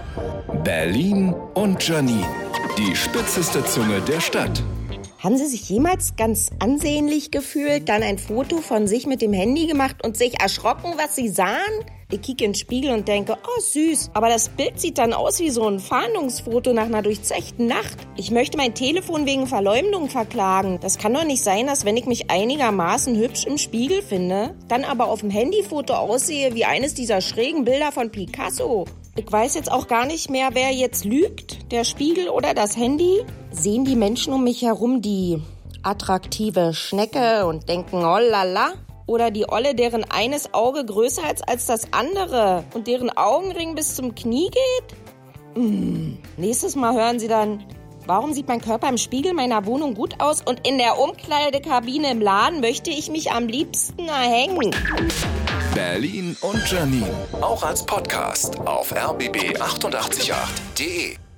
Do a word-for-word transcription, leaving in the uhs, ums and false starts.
Berlin und Janine, die spitzeste Zunge der Stadt. Haben Sie sich jemals ganz ansehnlich gefühlt, dann ein Foto von sich mit dem Handy gemacht und sich erschrocken, was Sie sahen? Ich kicke in den Spiegel und denke, oh süß, aber das Bild sieht dann aus wie so ein Fahndungsfoto nach einer durchzechten Nacht. Ich möchte mein Telefon wegen Verleumdung verklagen. Das kann doch nicht sein, dass wenn ich mich einigermaßen hübsch im Spiegel finde, dann aber auf dem Handyfoto aussehe wie eines dieser schrägen Bilder von Picasso. Ich weiß jetzt auch gar nicht mehr, wer jetzt lügt, der Spiegel oder das Handy. Sehen die Menschen um mich herum die attraktive Schnecke und denken, oh lala? Oder die Olle, deren eines Auge größer ist als das andere und deren Augenring bis zum Knie geht? Mmh. Nächstes Mal hören Sie dann, warum sieht mein Körper im Spiegel meiner Wohnung gut aus und in der Umkleidekabine im Laden möchte ich mich am liebsten erhängen? Berlin und Janine, auch als Podcast auf r b b acht acht acht punkt de.